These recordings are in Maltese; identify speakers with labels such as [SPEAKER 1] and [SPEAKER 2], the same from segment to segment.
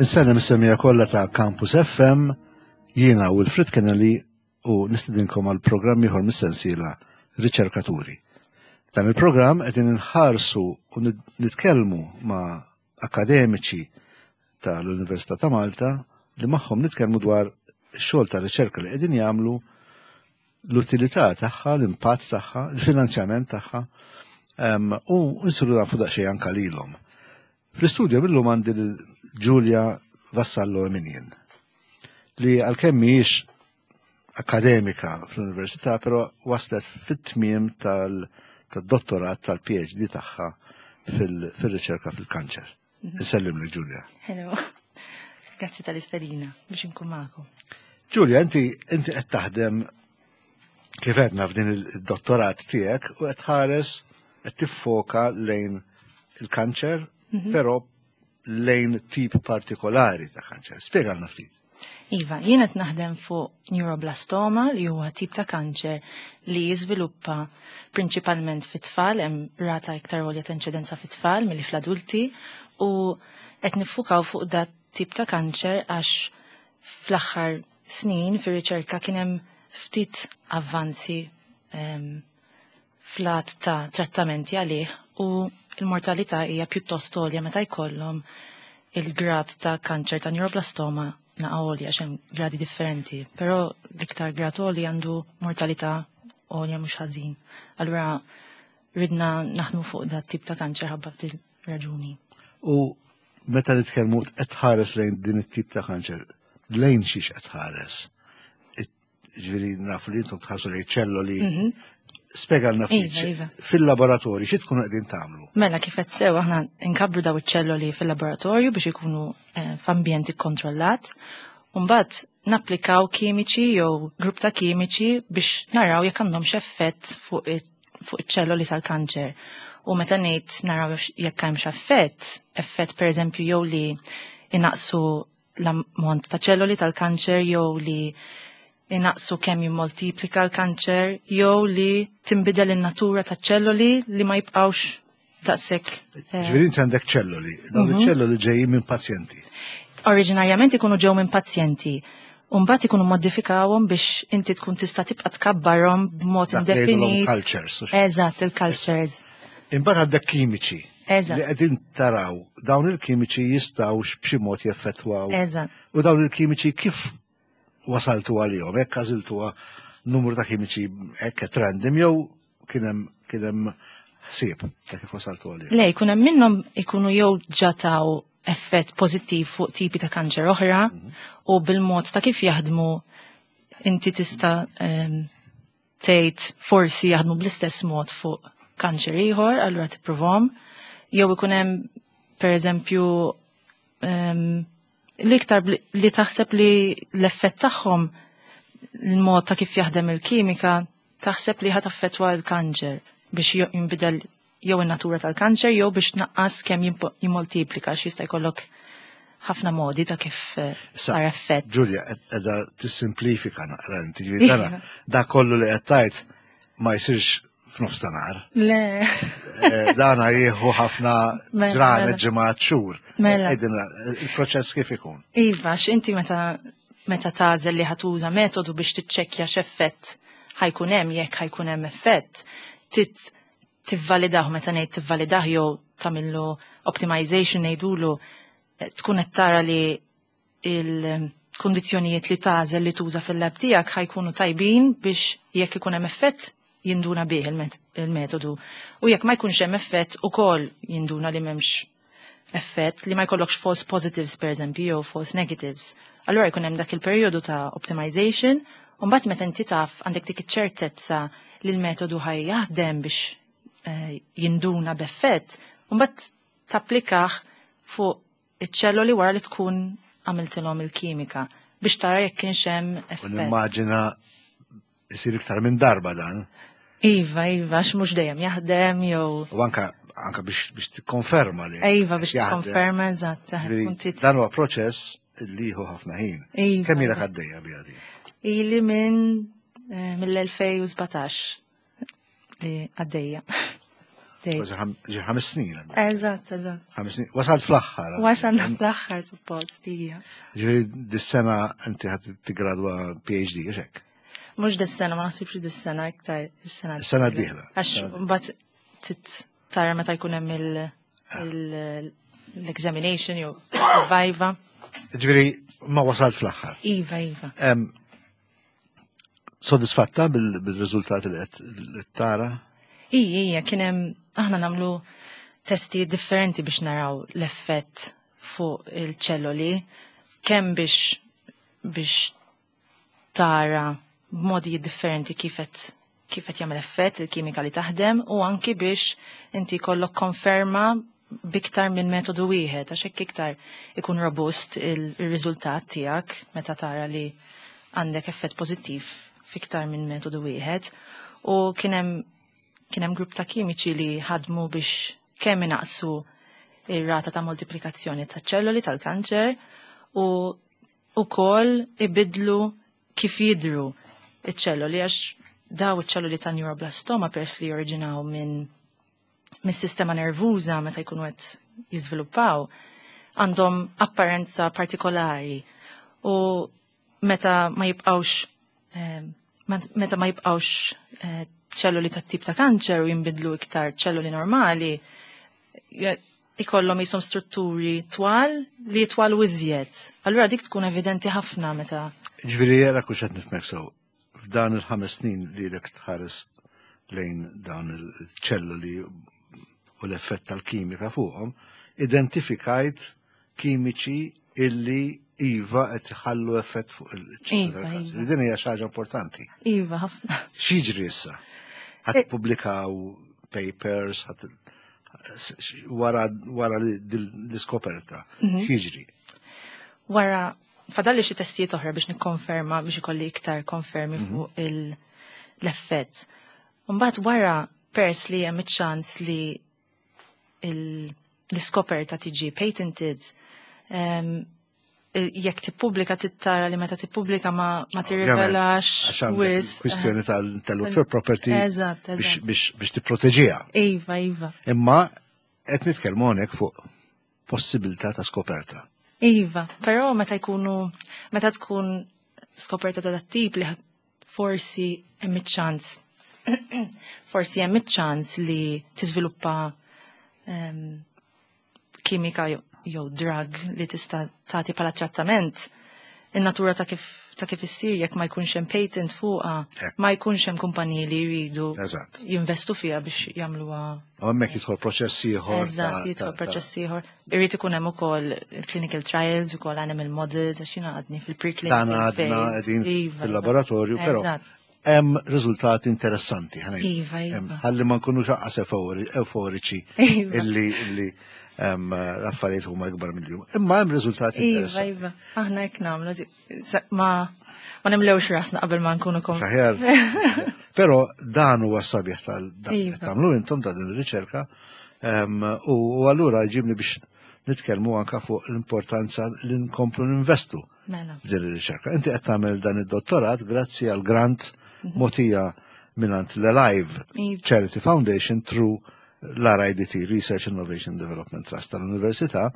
[SPEAKER 1] Is-sena mis-semija kollha ta' Campus FM jiena u Wilfrid Kennelly u nistidinkom għal programm ieħor mis-sensiela Riċerkaturi. Dan il-programm qegħdin inħarsu u nitkellmu ma' akademiċi tal-Università ta' Malta li magħhom nitkellmu dwar ix-xogħol ta' riċerka li qegħdin jagħmlu, l-utilità tagħha, l-impatt tagħha, il-finanzjament tagħha u nsiru nafu daqsxejn anke lilhom. Fl-istudju billum għandi Giulia Vassallo Eminien li għalkemm mhijiex akademika fl-Università, però waslet fit-tmiem tad-dottorat tal-PhD tagħha fil-riċerka fil-kanċer. Insellimlek Giulia.
[SPEAKER 2] Hello. Grazzi tal-istedina biex inkun magħkom.
[SPEAKER 1] Giulia, inti qed taħdem kif għedna f'din id-dottorat tiegħek u qed tħares qed tiffoka lejn il-kanċer, però lejn tip partikolari ta' kanċer. Spjegalna ftit.
[SPEAKER 2] Iva, jien qed naħdem fuq neuroblastoma li huwa tip ta' kanċer li jiżviluppa prinċipalment fit-tfal, hemm rata iktar għolja ta' inċidenza fit-tfal milli fl-adulti u qed niffukaw fuq dat tip ta' kanċer għax fl-aħħar snin fir-riċerka kien hemm ftit avvanzi flat ta' trattamenti għalih u il-mortalità hija pjuttost għolja meta jkollhom il-grad ta' kanċer ta' neuroblastoma naqa' għolja għax hemm gradi differenti, però l-iktar grad għolja għandu mortalità għolja mhux ħażin. Allura ridna naħdmu fuq dat tip ta' kanċer ħabba f'din raġuni.
[SPEAKER 1] U meta nitkellmu qed tħares lejn din it-tip ta' kanċer, lejn xiex qed tħares? Ġifieri nafu li intom tħarsu lejn ċelloli. Spjegalna ftit fil-laboratorju xi tkunu qegħdin tagħmlu.
[SPEAKER 2] Mela kif qed sew aħna nkabru daw iċ-ċelloli fil-laboratorju biex ikunu f'ambjent ikkontrollat u mbagħad napplikaw kimiċi jew grupp ta' kimiċi biex naraw jekk għandhomx effett fuq iċ-ċelloli tal-kanċer. U meta ngħid naraw jekk hemmx effett pereżempju jew li inaqsu l-ammont ta' ċelloli tal-kanċer jew li inaqsu kemm jimmultiplika l-kanċer jew li tinbidel in-natura taċ-ċelloli li ma jibqgħux daqshekk.
[SPEAKER 1] Ġifieri inti għandek ċelloli, dawn iċ-ċelloli ġejjin minn pazjenti.
[SPEAKER 2] Oriġinarjament ikunu ġew minn pazjenti. U mbagħad ikunu modifikawhom biex inti tkun tista' tibqa' tkabbarhom b'mod indefinit. Eżatt, il-cultures.
[SPEAKER 1] Imbagħad għandek kimiċi. Li qegħdin taraw dawn il-kimiċi jistgħux b'xi mod jeffettwaw. U dawn il-kimiċi kif wasaltu għalihom, hekk għażiltuha numru ta' kimiċi hekk random jew kien hemm ħsieb ta' kif wasaltu għalihom.
[SPEAKER 2] Le, jkun hemm minnhom ikunu jew ġataw effett pożittiv fuq tipi ta' kanċer oħra u bil-mod ta' kif jaħdmu inti tista' tgħid forsi jaħdmu bl-istess mod fuq kanċer ieħor, allura tipprovhom, jew ikun hemm pereżempju l-iktar li taħseb li l-effett tagħhom l-mod ta' kif jaħdem il-kimika taħseb li ħad affettwa l-kanċer biex jinbidel jew in-natura tal-kanċer jew biex tnaqqas kemm jimmultiplika x'jista' jkollok ħafna modi ta' kif sar effett.
[SPEAKER 1] Giulia, qiegħda tissimplifika naqra inti ġifieri da kollu li qed tgħid ma jsirx f'nofs ta' nar.
[SPEAKER 2] Le.
[SPEAKER 1] Dana jieħu ħafna ġranet ġimgħat xhur. Il-proċess kif ikun?
[SPEAKER 2] Iva, x'inti meta tagħżel li ħatuża metodu biex tiċċekkja x'effett ħajkun hemm jekk ħajkun hemm effett, tivvalidah meta ngħid tivvalidah jew tagħmillu optimization ngħidulu tkun qed tara li il-kundizzjonijiet li tagħżel li tuża fil-lab tiegħek ħajkunu tajbin biex jekk ikun hemm effett jinduna bih il-metodu. U jekk ma jkunx hemm effett ukoll jinduna li m'hemmx effett li ma jkollokx false positives pereżempju jew false negatives. Allura jkun hemm dak il-perjodu ta' optimization u mbagħad meta inti taf għandek dik iċ-ċertezza li l-metodu ħaj jaħdem biex jinduna b'effett, u mbagħad tapplikah fuq iċ-ċelloli wara li tkun għamiltilhom il-kimika biex tara jekk kienx hemm effett.
[SPEAKER 1] Nimmaġina jsir iktar minn darba dan.
[SPEAKER 2] Iva, mhux dejjem jaħdem jew.
[SPEAKER 1] U anke biex tikkonferma li.
[SPEAKER 2] Iva, biex tikkonferma eżatt.
[SPEAKER 1] Dan huwa proċess li jieħu ħafna ħin. Kemm ilek għaddejja biha din?
[SPEAKER 2] Ili mill-2017 li għaddejja. bdejt.
[SPEAKER 1] Ġi 5 snin.
[SPEAKER 2] Eżatt.
[SPEAKER 1] 5 snin. Wasalt fl-aħħar.
[SPEAKER 2] Wasalna fl-aħħar suppost hija.
[SPEAKER 1] Ġi dis-sena inti ħad tigradwa PhD, hekk?
[SPEAKER 2] Mhux dis-sena, ma naħsibx dis-sena iktar is-sena.
[SPEAKER 1] Is-sena d-dieħla.
[SPEAKER 2] Għax mbagħad tara meta jkun hemm l-examination jew viva.
[SPEAKER 1] Ġifieri ma wasalt fl-aħħar.
[SPEAKER 2] Iva.
[SPEAKER 1] Soddisfatta bil-riżultati li qed tara?
[SPEAKER 2] Ija, kien hemm aħna nagħmlu testi differenti biex naraw l-effett fuq il-ċelloli, kemm biex tara b'modi differenti kif qed jagħmel effett il-kimika li taħdem u anki biex inti kollok konferma biktar minn metodu wieħed għax hekk iktar ikun robust il-riżultat tiegħek meta tara li għandek effett pożittiv fiktar minn metodu wieħed u kien hemm grupp ta' kimiċi li ħadmu biex kemm inaqsu ir-rata ta' moltiplikazzjoni ta' ċelloli tal-kanċer u wkoll ibidlu kif jidhru iċ-ċelloli għax daw iċ-ċelloli ta' neuroblastoma peress li jorġinaw mis-sistema nervuża meta jkunu qed jiżviluppaw għandhom apparenza partikolari u meta ma jibqgħux ċelloli tat tip ta' kanċer u jinbidlu iktar ċelloli normali, ikollhom jisom strutturi twal li twal iżjed. Allura dik tkun evidenti ħafna meta.
[SPEAKER 1] Ġifieri jara kux qed nifhmek sew. F'dan il-5 snin li lek tħares lejn dawn il-ċelloli u l-effett tal-kimika fuqhom, identifikajt kimiċi illi iva qed iħallu effett fuq il-ċelloli. Din hija xi ħaġa importanti.
[SPEAKER 2] Iva, ħafna.
[SPEAKER 1] X'jiġri issa? Ħadd publikaw papers, wara l-iskoperta. X'jiġri?
[SPEAKER 2] Wara fadalli xi testijiet oħra biex nikkonferma biex ikolli iktar konfermi fuq l-effett. Mbagħad wara peress li hemm iċ-ċans li l-iskoperta tiġi patented, jekk tippubblika tittara li meta tippubblika ma tirrivelax wis.
[SPEAKER 1] Kwistjoni tal-intellectual property biex tipproteġiha.
[SPEAKER 2] Iva.
[SPEAKER 1] Imma qed nitkellmu hawnhekk fuq possibilità ta' skoperta.
[SPEAKER 2] Iva, però meta tkun skoperta ta' dat-tip li forsi hemm iċ-ċans li tiżviluppa kimika jew drug li tista' tagħti bħala trattament, in-natura ta' kif issir jekk ma jkunx hemm patent fuqha, ma jkunx hemm kumpaniji li jridu jinvestu fiha biex jagħmluha.
[SPEAKER 1] Hemmhekk jidħol proċess ieħor.
[SPEAKER 2] Eżatt, jidħol proċess ieħor. Irid ikun hemm ukoll clinical trials ukoll animal models għax jiena għadni fil-preclinical phase.
[SPEAKER 1] Għadna qegħdin fil-laboratorju, però hemm riżultati interessanti
[SPEAKER 2] Iva.
[SPEAKER 1] Ħalli ma nkunux aqqas euforiċi illi l-affarijiet huma ikbar mill-jum. Imma hemm riżultati interessanti.
[SPEAKER 2] Iva. Aħna hekk nagħmlu ma nimlewx rasna qabel ma nkunu
[SPEAKER 1] Saħjar. Però dan huwa s-sabiħ tagħmlu intom ta' din ir-riċerka u allura jġibni biex nitkellmu anke fuq l-importanza li nkomplu ninvestu f'din ir-riċerka. Inti qed tagħmel dan id-dottorat grazzi għal grant mogħtija mingħand l-Alive Charity Foundation through l-RIDT, Research Innovation Development Trust tal-Università,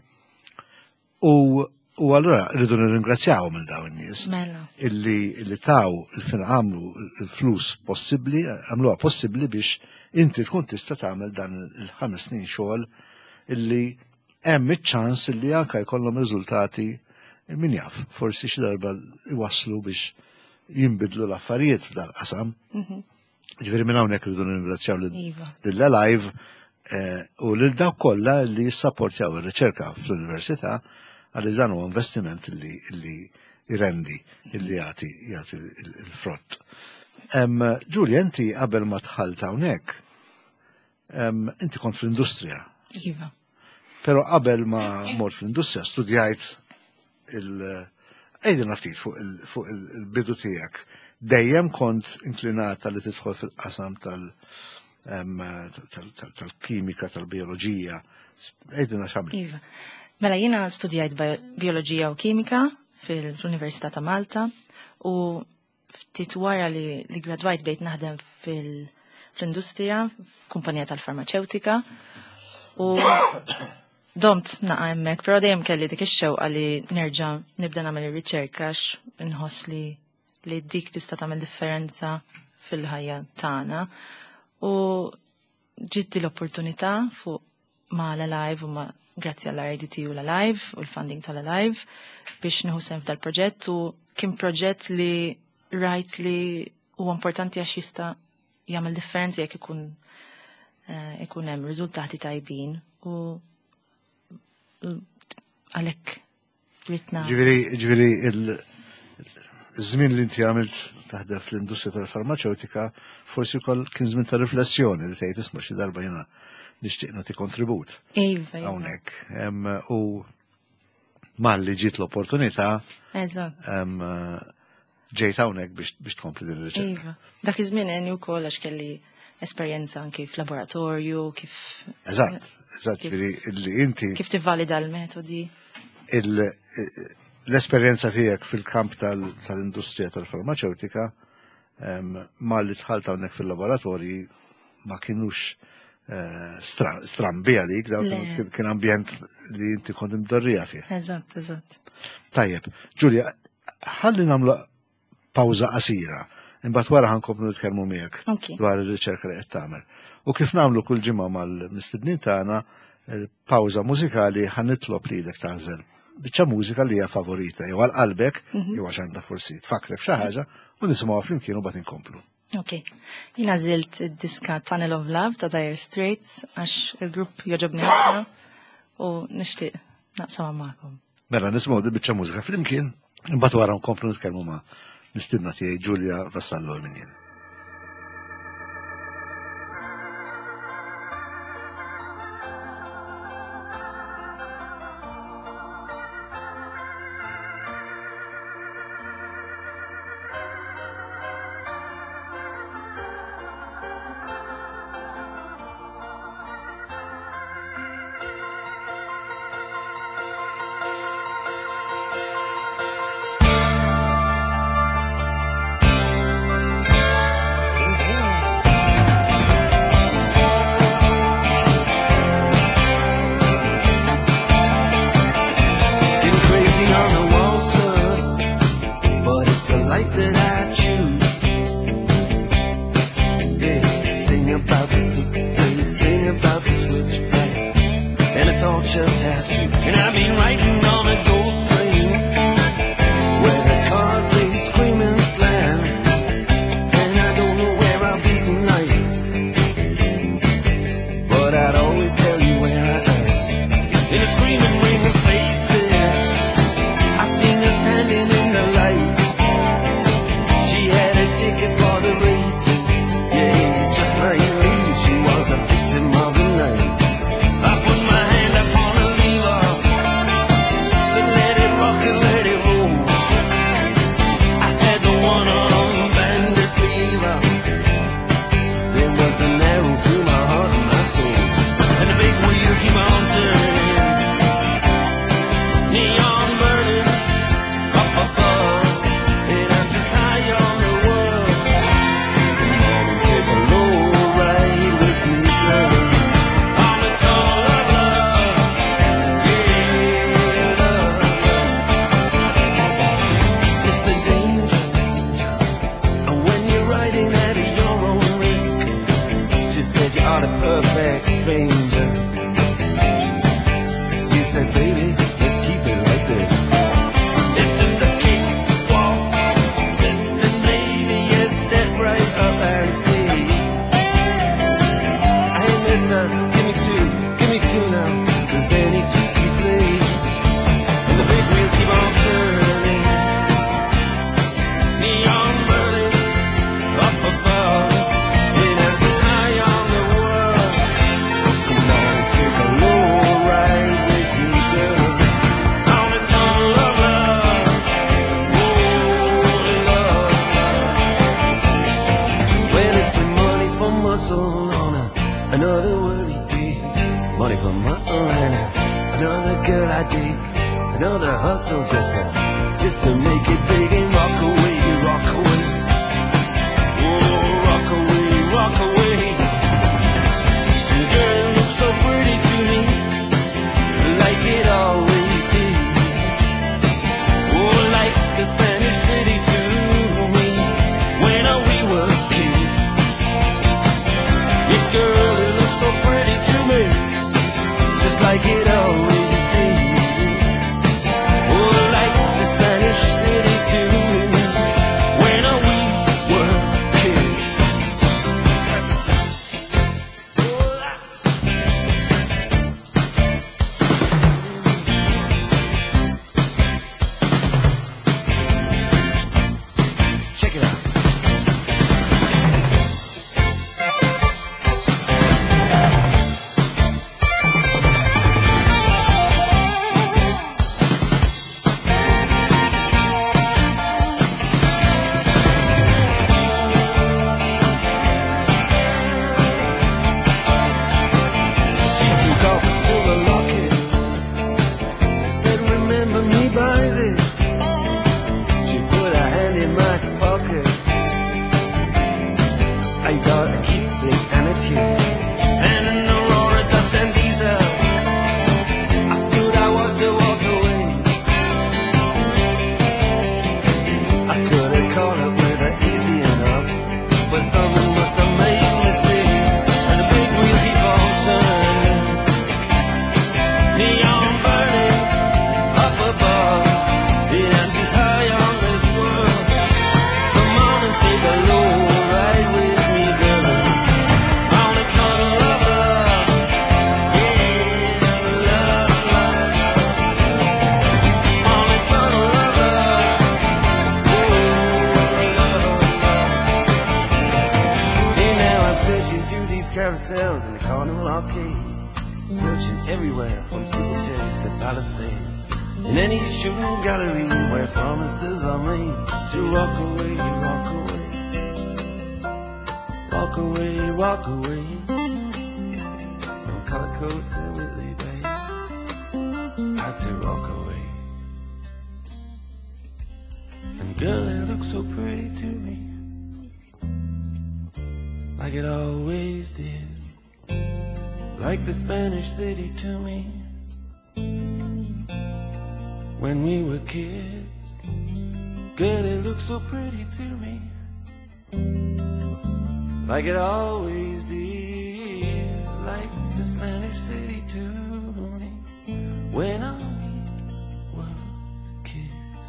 [SPEAKER 1] u allura rridu nirringrazzjawhom il dawn in-nies illi taw il-fin għamlu l-flus possibbli, għamluha possibbli biex inti tkun tista' tagħmel dan il-5 snin xogħol illi hemm iċ-ċans illi anke jkollhom riżultati min jaf, forsi xi darba iwasslu biex jinbidlu l-affarijiet f'dal-qasam. Ġifieri minn hawnhekk rridu nirringrazzjaw lill-Alive u lil dawk kollha li jissapportjaw ir-riċerka fl-università għalli dan huwa investiment illi jrendi, illi jagħti il-frott. Ġulja, inti qabel ma tħalt hawnhekk, inti kont fl-industrija.
[SPEAKER 2] Iva.
[SPEAKER 1] Però qabel ma mort fl-industrija studjajt ejdi naftit fuq il-bidu tiegħek. Dejjem kont inklinata li tidħol fil-qasam tal-kimika, tal-bioloġija. Ejdi naxamli.
[SPEAKER 2] Iva. Mela jiena studjajt bioloġija u kimika fil-Università ta' Malta u ftit wara li gradwajt bejt naħdem fl-industrija, kumpanija tal-farmaceutika, u domt naqa hemmhekk, però dejjem kelli dik ix-xewqa li nerġa' nibda nagħmel ir-riċerka inħoss li dik tista' tagħmel differenza fil-ħajja tagħna. U ġiet l-opportunità fuq ma' l-Alive u ma' grazzi għall-RDT u l-Alive u l-funding tal-Alive biex nieħu sem f'dal-proġett, u kien proġett li rajt li huwa importanti għax jista' jagħmel differenza jekk ikun hemm riżultati tajbin, u għalhekk ritna.
[SPEAKER 1] Ġifieri il-żmien li inti għamilt taħdem fl-industrija tal-farmaceutika forsi wkoll kien żmien ta' riflessjoni li tgħid isma' xi darba jiena nixtieq nagħti kontribut.
[SPEAKER 2] Iva.
[SPEAKER 1] Hawnhekk u malli ġiet l-opportunità.
[SPEAKER 2] Eżatt.
[SPEAKER 1] Ġejt hawnhekk biex tkompli din ir-riċerka.
[SPEAKER 2] Iva. Dak iż-żmien għeni wkoll għax kelli esperjenza anki f'laboratorju, kif.
[SPEAKER 1] Eżatt, li inti.
[SPEAKER 2] Kif tivvalida l-metodi.
[SPEAKER 1] L-esperjenza tiegħek fil-kamp tal-industrija tal-farmaceutika malli tħalt hawnhekk fil-laboratorji ma kienux strambi għalik, kien ambjent li inti kont imdorrija fih.
[SPEAKER 2] Eżatt.
[SPEAKER 1] Tajjeb, Ġulja, ħalli nagħmlu pawża qasira, imbagħad wara ħankomplu nitkellmu miegħek dwar ir-riċerka li qed tagħmel. U kif nagħmlu kull ġimgħa mal-mistednin tagħna pawża mużikali ħanitlob lilek tażel biċċa mużika li hija favorita jew għal qalbek jew għax għandha forsi tfakrek f'xi ħaġa u nisimgħuha flimkien u bagħad inkomplu.
[SPEAKER 2] Jina zilt id-diska Tunnel of Love ta' Dire Straits għax il-grupp joġobni ħafna u nixtieq naqsama magħkom.
[SPEAKER 1] Mela nisimgħu di biċċa mużika flimkien, imbagħad wara nkomplu nitkellmu ma' mistiedna tiegħi Ġulja Vassallo minn jien.
[SPEAKER 3] Another hustle just to make it big and rock away, rock away. Oh, rock away, rock away. I got a keepsake and a kiss. And in the roar of dust and diesel, I stood, I watched her walk away. I could have caught up with her easy enough, but someone must have made a mistake. And the big wheel keep on turning, neon burning up above. The empty's high on this world. Come on and take a low ride with me, girl. I wanna cuddle love, love. Yeah, love, love. I wanna cuddle love, love. Oh, love, love. Hey, now I'm searching through these carousels in the carnival arcade, searching everywhere from steeplechase to palisades. In any shooting gallery where promises are made to walk away, walk away, walk away, walk away from color coats and Whitley Bay. Had to walk away. And girl, it looks so pretty to me, like it always did, like the Spanish city to me when we were kids. Girl, it looks so pretty to me, like it always did, like the Spanish city to me when we were kids.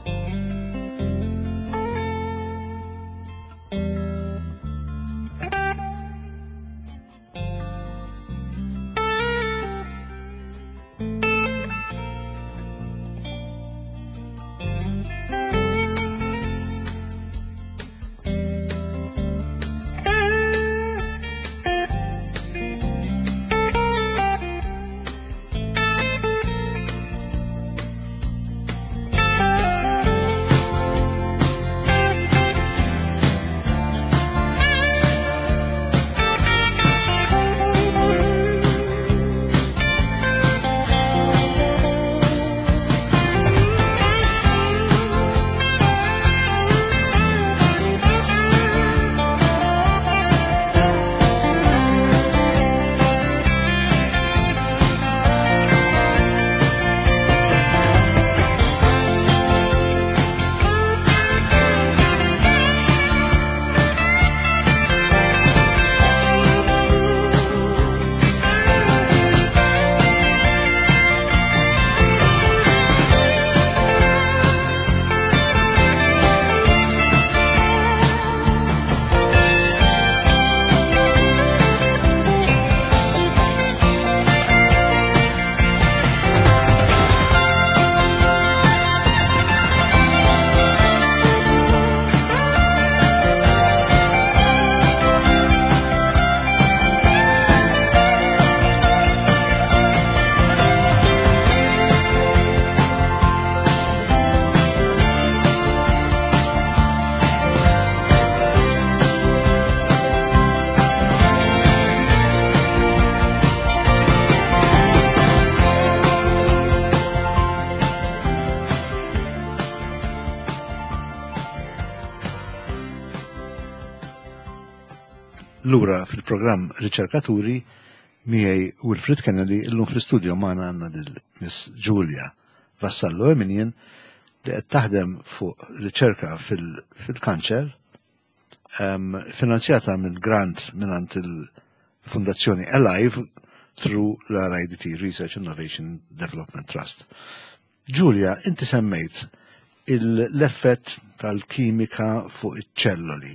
[SPEAKER 1] Lura fil-programm Riċerkaturi miegħi Wilfrid Kennedy illum fl-istudio magħna għandna lil-Miss Julia Vassallo Eminjen li qed taħdem fuq riċerka fil-kanċer finanzjata mill-grant mingħand il-Fundazzjoni Alive through l-RIDT Research Innovation Development Trust. Julia, inti semmejt l-effett tal-kimika fuq iċ-ċelloli.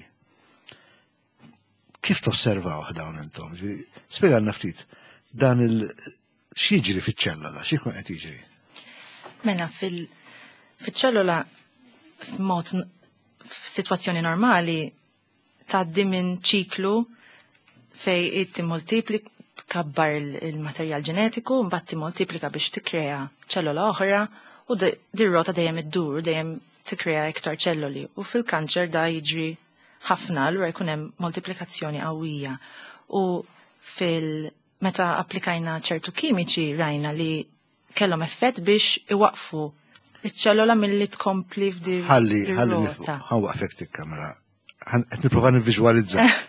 [SPEAKER 1] Kif tosservaw dawn intom? Spjegħalna ftit dan x'jiġri fiċ-ċellola, x'ikun qed jiġri?
[SPEAKER 2] Mela fiċ-ċellola f'sitwazzjoni normali tgħaddi minn ċiklu fej timmultipli tkabbar il-materjal ġenetiku, mbagħad timmultiplika biex tikkrea ċellola oħra u dir-rota dejjem iddur, dejjem tikkrea iktar ċelloli. U fil-kanċer da jiġri ħafna l jkun hemm moltiplikazzjoni qawwija. U meta applikajna ċertu kimiċi rajna li kellhom effett biex iwaqfu iċ-ċellola milli tkompli f'dir.
[SPEAKER 1] Ħalli ħawwaqfek tik-kamera. Qed nipprova nivviżwalizza.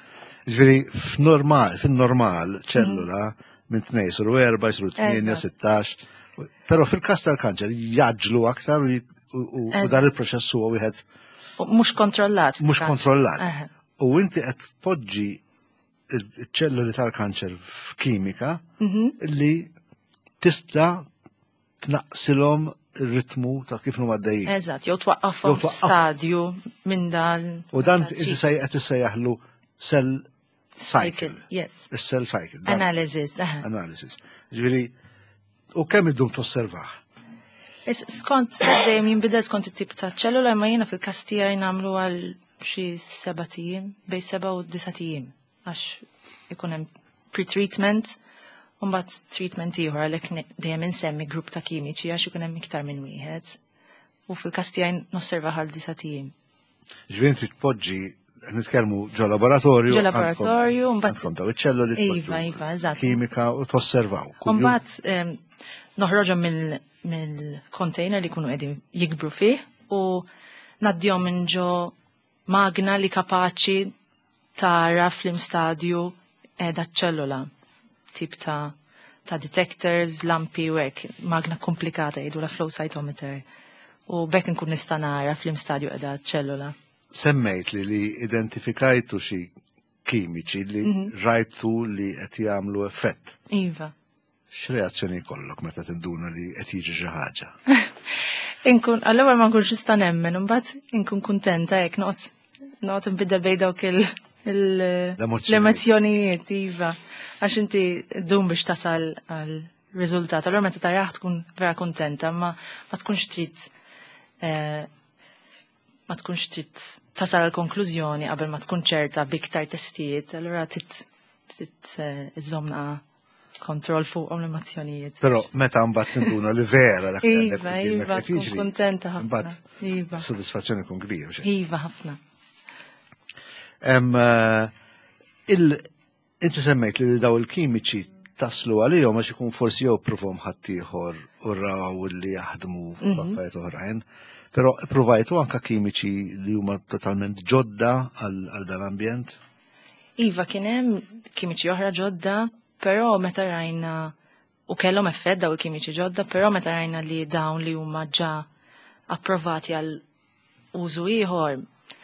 [SPEAKER 1] Ġifieri fin-normal ċellula minn 2 jsir 4 jsir 8 16. Però fil-każ tal-kanċer jaġlu aktar u dan il-proċess huwa wieħed
[SPEAKER 2] Mhux kontrollat.
[SPEAKER 1] mhux kontrollat. U inti qed tpoġġi iċ-ċelluli tal-kanċer f'kimika li tista' tnaqsilhom ir-ritmu ta' kif huma għaddejjin.
[SPEAKER 2] Eżatt, jew twaqqafhom f'stadju minn dan.
[SPEAKER 1] U dan inti qed issejjaħlu cell cycle.
[SPEAKER 2] Yes.
[SPEAKER 1] Is-cell cycle.
[SPEAKER 2] Analysis.
[SPEAKER 1] Analysis. Ġifieri u kemm iddum tosservah?
[SPEAKER 2] Skont dejjem jinbidel skont it-tip ta' ċellula imma jiena fil-każ tiegħi nagħmlu għal xi 7 tiem, bejn 7 u 9 tiem għax ikun hemm pre-treatment u mbagħad treatment ieħor għalhekk dejjem insemmi grupp ta' kimiċi għax ikun hemm iktar minn wieħed. U fil-każ tiegħi nosserva għal 9 tiem.
[SPEAKER 1] Ġifieri trid tpoġġi nitkellmu ġo laboratorju.
[SPEAKER 2] Ġo laboratorju
[SPEAKER 1] mbagħad daw iċ-ċelluli
[SPEAKER 2] Iva, eżatt.
[SPEAKER 1] kimika u tosservaw.
[SPEAKER 2] Mbagħad noħroġhom mill-container li jkunu qegħdin jikbru fih u naddihom minn ġo magna li kapaċi tara fl-imstadju qiegħda ċ-ċellula. Tip ta' detectors, lampi u hekk, magna komplikata jgħidu la flow cytometer. U bekk nkun nista' nara fl-imstadju qiegħda ċ-ċellula.
[SPEAKER 1] Semmejt li identifikajtu xi kimiċi li rajtu li qed jagħmlu effett.
[SPEAKER 2] Iva.
[SPEAKER 1] X'reazzjoni jkollok meta tinduna li qed jiġi xi ħaġa?
[SPEAKER 2] Allura ma nkunx nista' nemmen, imbagħad inkun kuntenta hekk noqgħod inbidel bejn dawk l-emozzjonijiet iva. Għax inti ddum biex tasal għal riżultat. Allura meta tarah tkun vera kuntenta, ma tkunx trid tasal għal konklużjoni qabel ma tkun ċerta biktar testijiet, allura trid iżomna kontroll fuq l-emozzjonijiet.
[SPEAKER 1] Però meta mbagħad ninduna li vera dak
[SPEAKER 2] Iva, tkun kuntenta ħafna.
[SPEAKER 1] Iva. Soddisfazzjoni tkun kbira.
[SPEAKER 2] Iva, ħafna.
[SPEAKER 1] Inti semmejt li daw il-kimiċi taslu għalihom għax ikun forsi jew provhom ħaddieħor u raw li jaħdmu f'affarijiet oħrajn. Però provajtu anke kimiċi li huma totalment ġodda għal dal-ambjent?
[SPEAKER 2] Iva, kien hemm kimiċi oħra ġodda, però meta rajna u kellhom effett daw il-kimiċi ġodda, però meta rajna li dawn li huma ġa approvati għal użu ieħor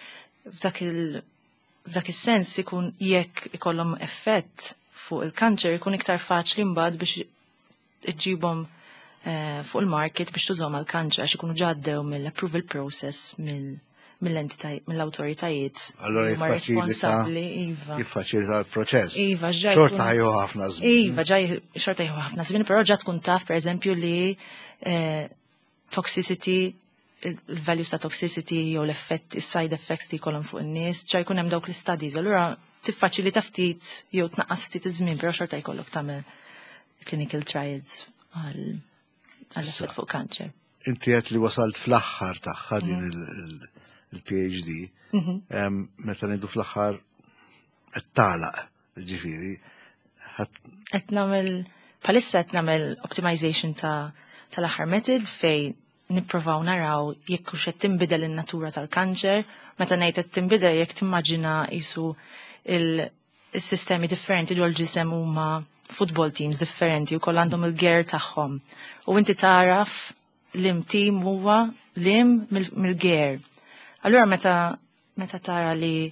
[SPEAKER 2] f'dak is-sens ikun jekk ikollhom effett fuq il-kanċer ikun iktar faċli mbagħad biex iġibhom fuq il-market biex tużhom għall-kanċer għax ikunu ġaddew mill-approval process mill-awtoritajiet huma responsabbli iva.
[SPEAKER 1] Jiffaċilita l-proċess.
[SPEAKER 2] Iva,
[SPEAKER 1] xorta ħajju ħafna żmien.
[SPEAKER 2] Iva, xorta ħajju ħafna żmien, però ġa tkun taf pereżempju li toxicity, il-values ta' toxicity jew l-effett, is-side effects li jkollhom fuq in-nies, ġa jkun hemm dawk l-istudis, allura tiffaċilita ftit jew tnaqqas ftit iż-żmien, però xorta jkollok tagħmel clinical trials għall-effett fuq kanċer.
[SPEAKER 1] Inti qed li wasalt fl-aħħar tagħha din il-PhD, meta ngħidu fl-aħħar qed tagħlaq, ġifieri.
[SPEAKER 2] Qed nagħmel bħalissa qed nagħmel optimization tal-aħħar method fejn nipprovaw naraw jekk hux qed tinbidel in-natura tal-kanċer, meta ngħid qed tinbidel jekk timmaġina qisu il-sistemi differenti li l-ġisem huma football teams differenti u koll għandhom il-gear tagħhom. U inti taraf lim team huwa lim mill-gear. Allura meta tara li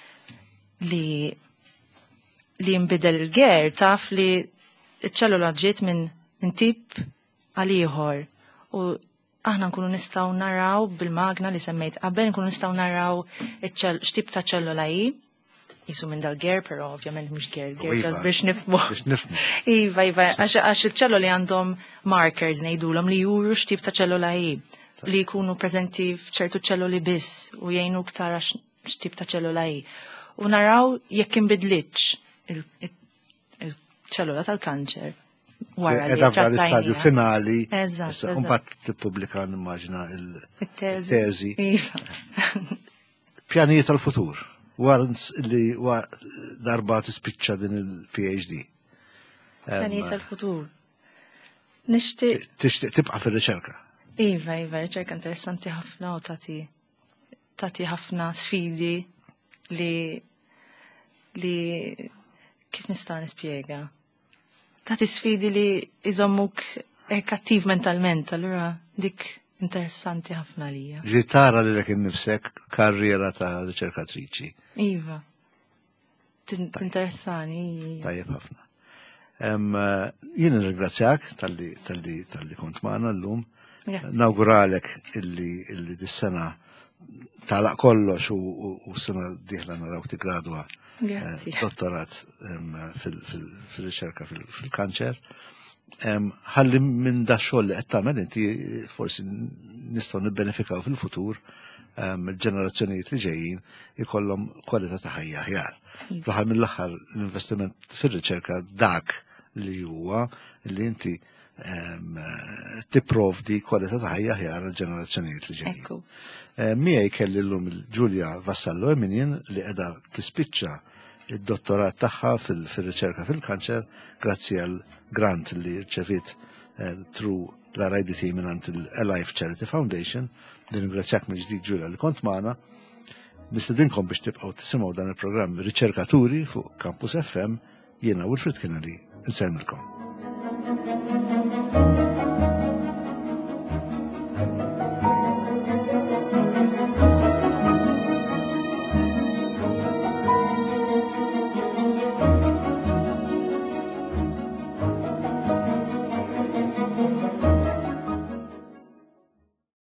[SPEAKER 2] jinbidel il-gear taf li ċ-ċellula ġiet minn tip għal ieħor. U aħna nkunu nistgħu naraw bil-magna li semmejt qabel nkunu nistgħu naraw x'tip ta' ċellula hi. Jisu minn dal-gear, però ovvjament mhux gear biex nifhmu. Iva, għax il-ċelluli għandhom markers ngħidulhom li juru x'tip ta' ċellula hi li jkunu preżenti f'ċertu ċelluli biss u jgħinu ktar x'tip ta' ċellula hi. U naraw jekk inbidlitx il-ċellula tal-kanċer wara li
[SPEAKER 1] trattajnija. L-istadju finali.
[SPEAKER 2] Eżatt.
[SPEAKER 1] Mbagħad tippubblika nimmaġina il-teżi.
[SPEAKER 2] Iva.
[SPEAKER 1] Pjanijiet tal-futur. Once li darba tispiċċa din il-PhD.
[SPEAKER 2] Pjanijiet tal-futur.
[SPEAKER 1] Tixtieq tibqa' fir-riċerka.
[SPEAKER 2] Iva, riċerka interessanti ħafna u tagħti ħafna sfidi li li kif nista' nispjega. Tagħti sfidi li iżommuk attiv mentalment, allura dik interessanti ħafna lija.
[SPEAKER 1] Ġi tara li lek innifsek karriera ta' riċerkatriċi.
[SPEAKER 2] Iva. Tinteressani.
[SPEAKER 1] Tajjeb ħafna. Jien nirringrazzjak tal-li kont magħna llum. Nawguralek illi dis-sena talaq kollox u s-sena diħla naraw tigradwa dottorat fil-riċerka fil-kanċer. Ħalli minn da xogħol li qed tagħmel inti forsi nistgħu nibbenefikaw fil-futur il-ġenerazzjonijiet li ġejjin ikollhom kwalità ta' ħajja aħjar. Fl-aħħar mill-aħħar l-investiment fir-riċerka dak li huwa li inti tipprovdi kwalità ta' ħajja aħjar għall-ġenerazzjonijiet li ġejjin. Miegħi kelli llum il-Ġulja Vassallo Eminien li qiegħda tispiċċa id-dottorat tagħha fil-riċerka fil-kanċer grazzi għal grant li rċevit through l-RIDT minant il-Alive Charity Foundation. Ringrazzjak mill-ġdid Ġulja li kont magħna. Nistedinkom biex tibqgħu tisimgħu dan il-programm Riċerkaturi fuq Campus FM. Jiena Wilfrid Kennedy insemmilkom.